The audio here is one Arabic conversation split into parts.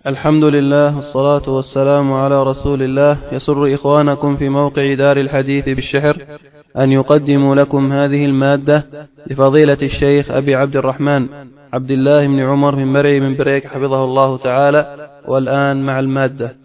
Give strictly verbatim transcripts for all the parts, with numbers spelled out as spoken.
الحمد لله والصلاة والسلام على رسول الله. يسر إخوانكم في موقع دار الحديث بالشحر أن يقدموا لكم هذه المادة لفضيلة الشيخ أبي عبد الرحمن عبد الله بن عمر بن مرعي من بريك حفظه الله تعالى. والآن مع المادة.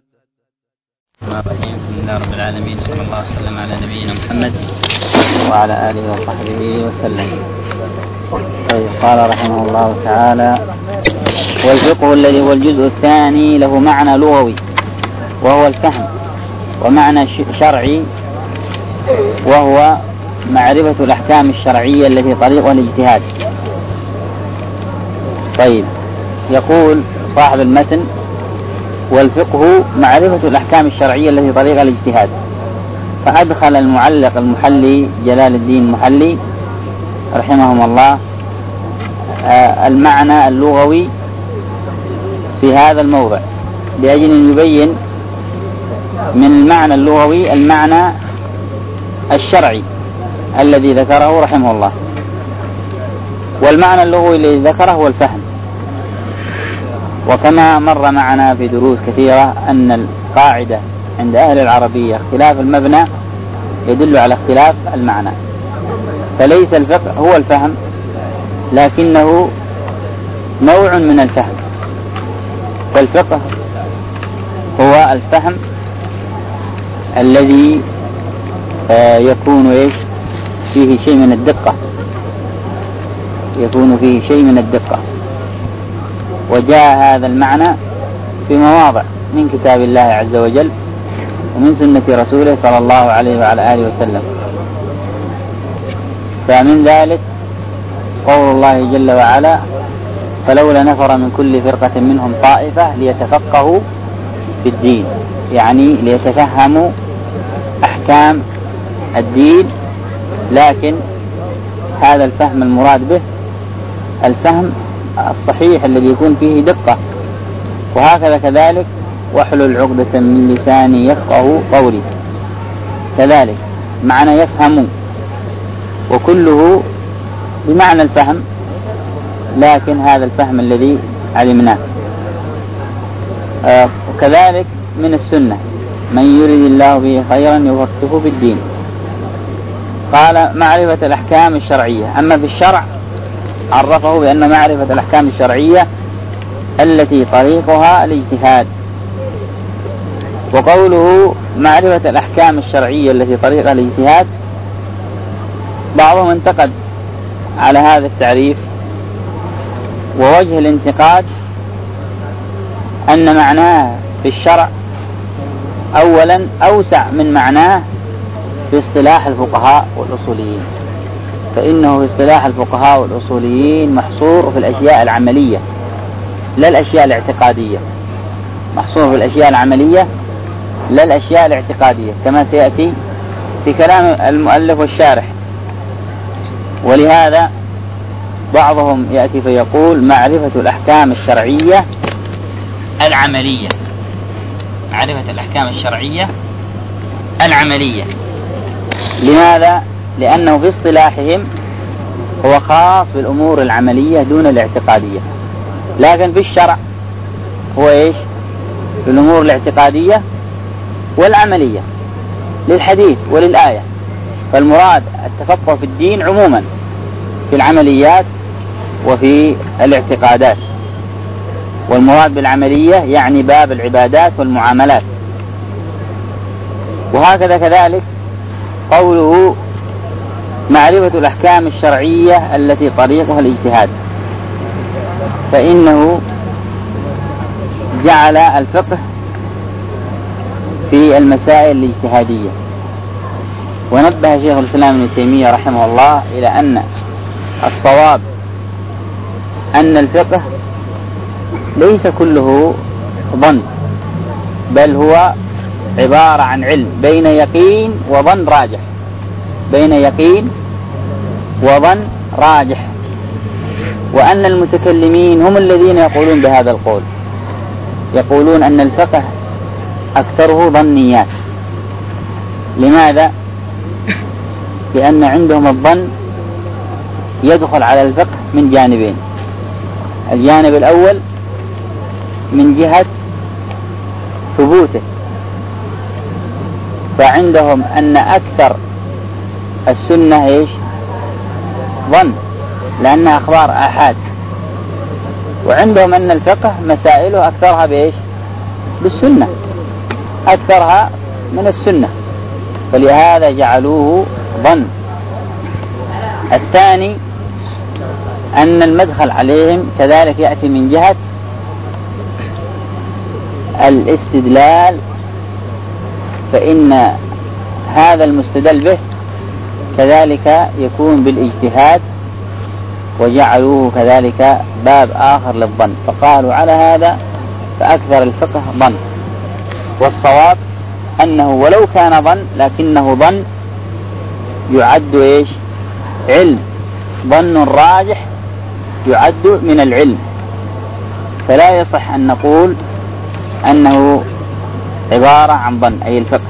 الحمد لله رب العالمين، صلى الله وسلم على نبينا محمد وعلى آله وصحبه وسلم. طيب، قال رحمه الله تعالى: والفقه الذي هو الجزء الثاني له معنى لغوي وهو الفهم، ومعنى شرعي وهو معرفة الأحكام الشرعية التي طريقها الاجتهاد. طيب، يقول صاحب المتن: والفقه معرفة الأحكام الشرعية التي طريقها الاجتهاد. فأدخل المعلق المحلي جلال الدين المحلي رحمهم الله المعنى اللغوي في هذا الموضع لأجل أن يبين من المعنى اللغوي المعنى الشرعي الذي ذكره رحمه الله. والمعنى اللغوي الذي ذكره هو الفهم. وكما مر معنا في دروس كثيرة أن القاعدة عند أهل العربية اختلاف المبنى يدل على اختلاف المعنى، فليس الفقه هو الفهم، لكنه نوع من الفهم. فالفقه هو الفهم الذي يكون إيش فيه شيء من الدقة يكون فيه شيء من الدقة وجاء هذا المعنى في مواضع من كتاب الله عز وجل ومن سنة رسوله صلى الله عليه وعلى آله وسلم. فمن ذلك قول الله جل وعلا: فلولا نفر من كل فرقة منهم طائفة ليتفقهوا في الدين، يعني ليتفهموا أحكام الدين. لكن هذا الفهم المراد به الفهم الصحيح الذي يكون فيه دقة. وهكذا كذلك واحلل عقدة من لساني يفقه قولي، كذلك معنى يفهم، وكله بمعنى الفهم، لكن هذا الفهم الذي علمناه. آه وكذلك من السنة: من يريد الله به خيرا يفقهه في الدين. قال: معرفة الأحكام الشرعية. أما في الشرع عرفه بأن معرفة الأحكام الشرعية التي طريقها الاجتهاد. وقوله معرفة الأحكام الشرعية التي طريقها الاجتهاد، بعضهم انتقد على هذا التعريف، ووجه الانتقاد أن معناه في الشرع أولا أوسع من معناه في اصطلاح الفقهاء والأصوليين. فإنه في اصطلاح الفقهاء والأصوليين محصور في الأشياء العملية لا الأشياء الاعتقادية، محصور في الأشياء العملية لا الأشياء الاعتقادية، كما سيأتي في كلام المؤلف والشارح. ولهذا بعضهم يأتي فيقول: معرفة الأحكام الشرعية العملية معرفة الأحكام الشرعية العملية. لماذا؟ لأنه في اصطلاحهم هو خاص بالأمور العملية دون الاعتقادية، لكن في الشرع هو إيش؟ في الأمور الاعتقادية والعملية للحديث وللآية. فالمراد التفقه في الدين عموما في العمليات وفي الاعتقادات، والمراد بالعملية يعني باب العبادات والمعاملات. وهكذا كذلك قوله معرفة الأحكام الشرعية التي طريقها الاجتهاد، فإنه جعل الفقه في المسائل الاجتهادية. ونبه شيخ الإسلام ابن تيمية رحمه الله إلى أن الصواب أن الفقه ليس كله ظن، بل هو عبارة عن علم بين يقين وظن راجح بين يقين وظن راجح وأن المتكلمين هم الذين يقولون بهذا القول، يقولون أن الفقه أكثره ظنيات. لماذا؟ لأن عندهم الظن يدخل على الفقه من جانبين: الجانب الأول من جهة ثبوته، فعندهم أن أكثر السنة إيش؟ ظن، لأنها أخبار آحاد. وعندهم أن الفقه مسائله أكثرها بإيش؟ بالسنة، أكثرها من السنة، فلهذا جعلوه ظن. الثاني أن المدخل عليهم كذلك يأتي من جهة الاستدلال، فإن هذا المستدل به كذلك يكون بالاجتهاد، وجعلوه كذلك باب آخر للظن، فقالوا على هذا فأكثر الفقه ظن. والصواب أنه ولو كان ظن لكنه ظن يعد إيش؟ علم، ظن راجح يعد من العلم، فلا يصح أن نقول أنه عبارة عن ظن أي الفقه.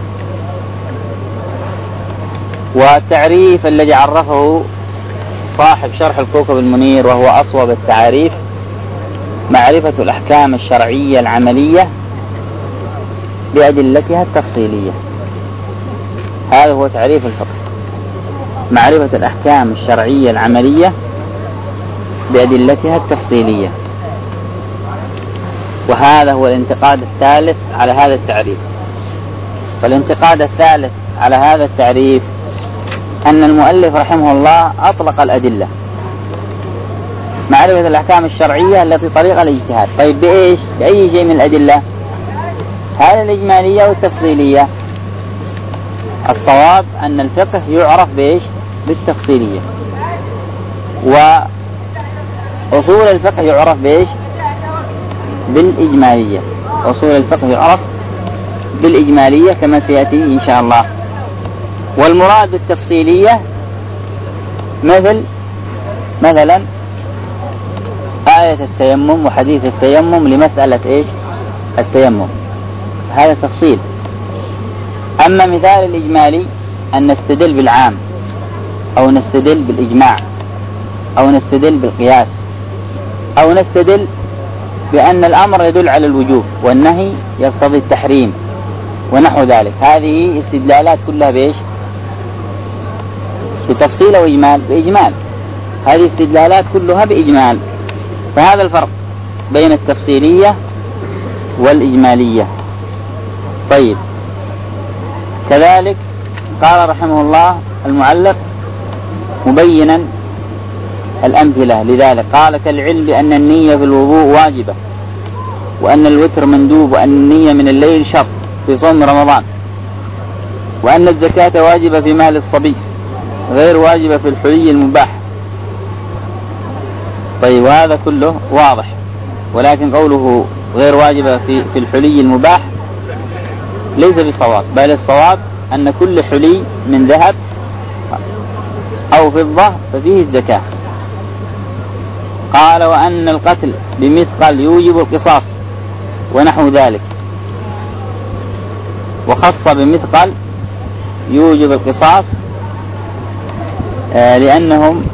والتعريف الذي عرفه صاحب شرح الكوكب المنير وهو أصوب التعاريف: معرفة الأحكام الشرعية العملية بأدلتها التفصيلية. هذا هو تعريف الفقه، معرفة الأحكام الشرعية العملية بأدلتها التفصيلية. وهذا هو الانتقاد الثالث على هذا التعريف. فالانتقاد الثالث على هذا التعريف أن المؤلف رحمه الله أطلق الأدلة، معرفة الأحكام الشرعية التي طريق الاجتهاد. طيب بإيش؟ بأي شيء من الأدلة؟ هذه الإجمالية والتفصيلية. الصواب أن الفقه يعرف بإيش؟ بالتفصيلية. وأصول الفقه يعرف بإيش؟ بالإجمالية. أصول الفقه يعرف بالإجمالية كما سيأتي إن شاء الله. والمراد بالتفصيلية مثل مثلا آية التيمم وحديث التيمم لمسألة إيش؟ التيمم، هذا تفصيل. أما مثال الإجمالي أن نستدل بالعام، أو نستدل بالإجماع، أو نستدل بالقياس، أو نستدل بأن الأمر يدل على الوجوب والنهي يقتضي التحريم ونحو ذلك. هذه استدلالات كلها بإيش؟ بتفصيل أو إجمال؟ بإجمال. هذه استدلالات كلها بإجمال. فهذا الفرق بين التفصيلية والإجمالية. طيب، كذلك قال رحمه الله المعلق مبينا الأمثلة لذلك، قال: كالعلم بأن النية في الوضوء واجبة، وأن الوتر مندوب، وأن النية من الليل شرط في صوم رمضان، وأن الزكاة واجبة في مال الصبي غير واجبة في الحلي المباح. طيب، وهذا كله واضح، ولكن قوله غير واجبة في, في الحلي المباح ليس بصواب، بل الصواب أن كل حلي من ذهب أو فضة ففيه الزكاة. قال: وأن القتل بمثقل يوجب القصاص ونحو ذلك، وخص بمثقل يوجب القصاص آه لأنهم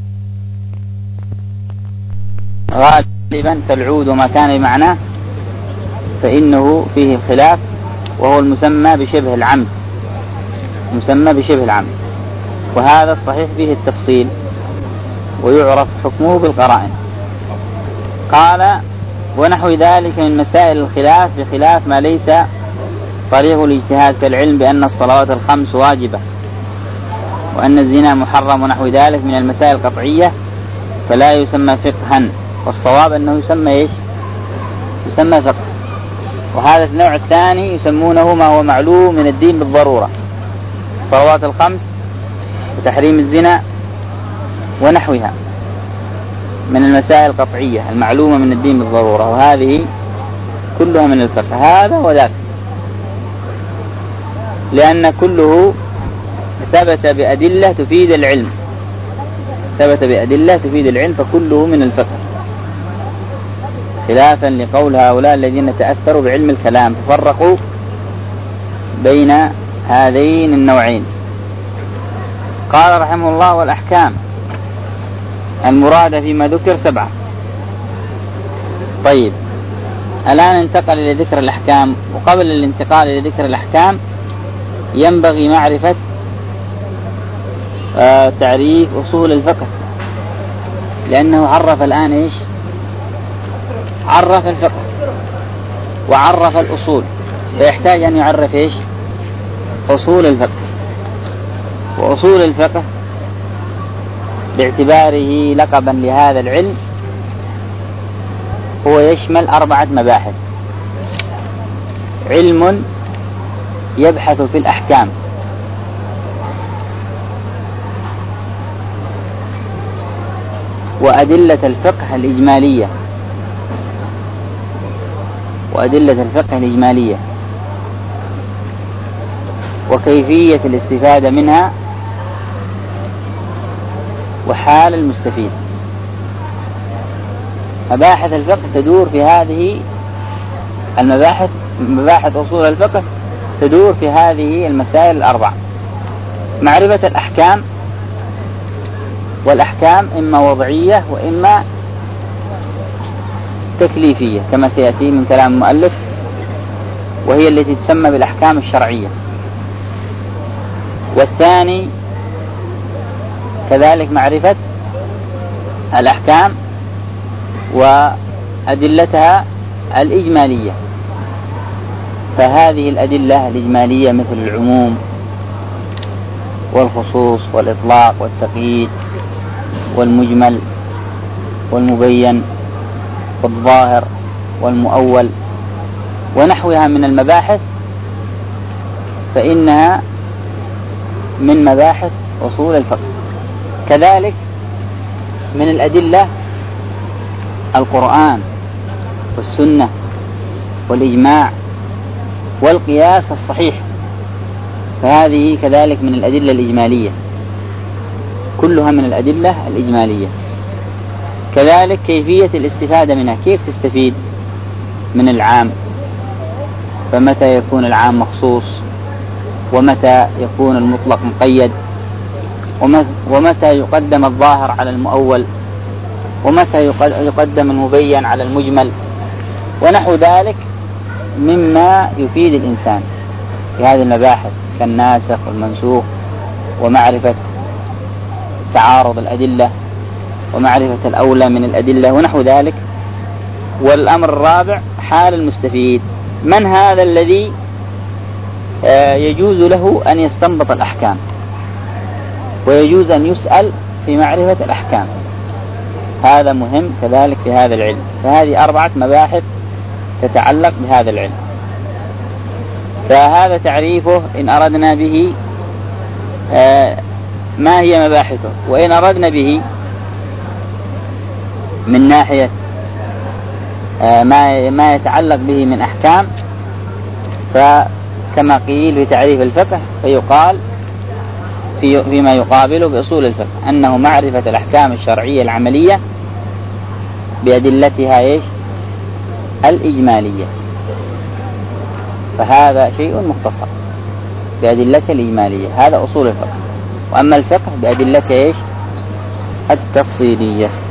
غالبا كالعود وما كان بمعناه فإنه فيه الخلاف، وهو المسمى بشبه العمد، مسمى بشبه العمد، وهذا الصحيح فيه التفصيل ويعرف حكمه بالقرائن. قال: ونحو ذلك من مسائل الخلاف بخلاف ما ليس طريق الاجتهاد، كالعلم بأن الصلوات الخمس واجبة، وأن الزنا محرم ونحو ذلك من المسائل القطعية، فلا يسمى فقها. والصواب أنه يسمى إيش؟ يسمى فقه. وهذا النوع الثاني يسمونه ما هو معلوم من الدين بالضرورة، الصلوات الخمس وتحريم الزنا ونحوها من المسائل القطعية المعلومة من الدين بالضرورة، وهذه كلها من الفقه، هذا وذاك، لأن كله ثبت بأدلة تفيد العلم، ثبت بأدلة تفيد العلم، فكله من الفقه، خلافا لقول هؤلاء الذين تأثروا بعلم الكلام تفرقوا بين هذين النوعين. قال رحمه الله: والأحكام المرادة فيما ذكر سبعة. طيب، الآن انتقل إلى ذكر الأحكام، وقبل الانتقال إلى ذكر الأحكام ينبغي معرفة آه تعريف أصول الفقه، لأنه عرف الآن إيش؟ عرف الفقه وعرف الأصول، فيحتاج أن يعرف إيش؟ أصول الفقه. وأصول الفقه باعتباره لقبا لهذا العلم هو يشمل أربعة مباحث: علم يبحث في الأحكام، وأدلة الفقه الإجمالية وأدلة الفقه الإجمالية وكيفية الاستفادة منها وحال المستفيد. مباحث الفقه تدور في هذه المباحث، مباحث أصول الفقه تدور في هذه المسائل الأربع: معرفة الأحكام، والأحكام إما وضعية وإما تكليفية كما سيأتي من كلام المؤلف، وهي التي تسمى بالأحكام الشرعية. والثاني كذلك معرفة الأحكام وأدلتها الإجمالية، فهذه الأدلة الإجمالية مثل العموم والخصوص والإطلاق والتقييد والمجمل والمبين والظاهر والمؤول ونحوها من المباحث، فإنها من مباحث أصول الفقه. كذلك من الأدلة القرآن والسنة والإجماع والقياس الصحيح، فهذه كذلك من الأدلة الإجمالية، كلها من الأدلة الإجمالية. كذلك كيفية الاستفادة منها، كيف تستفيد من العام، فمتى يكون العام مخصوص، ومتى يكون المطلق مقيد، ومتى يقدم الظاهر على المؤول، ومتى يقدم المبين على المجمل، ونحو ذلك مما يفيد الإنسان في هذه المباحث كالناسخ والمنسوخ، ومعرفة تعارض الأدلة، ومعرفة الأولى من الأدلة ونحو ذلك. والأمر الرابع حال المستفيد، من هذا الذي يجوز له أن يستنبط الأحكام ويجوز أن يسأل في معرفة الأحكام، هذا مهم كذلك في هذا العلم. فهذه أربعة مباحث تتعلق بهذا العلم، فهذا تعريفه إن أردنا به ما هي مباحثه، وإن أردنا به من ناحية ما ما يتعلق به من أحكام، فكما قيل في تعريف الفقه فيقال في فيما يقابله بأصول الفقه أنه معرفة الأحكام الشرعية العملية بأدلتها إيش؟ الإجمالية، فهذا شيء مختصر بأدلته الإجمالية، هذا أصول الفقه. وأما الفقه بأدلته إيش؟ التفصيلية.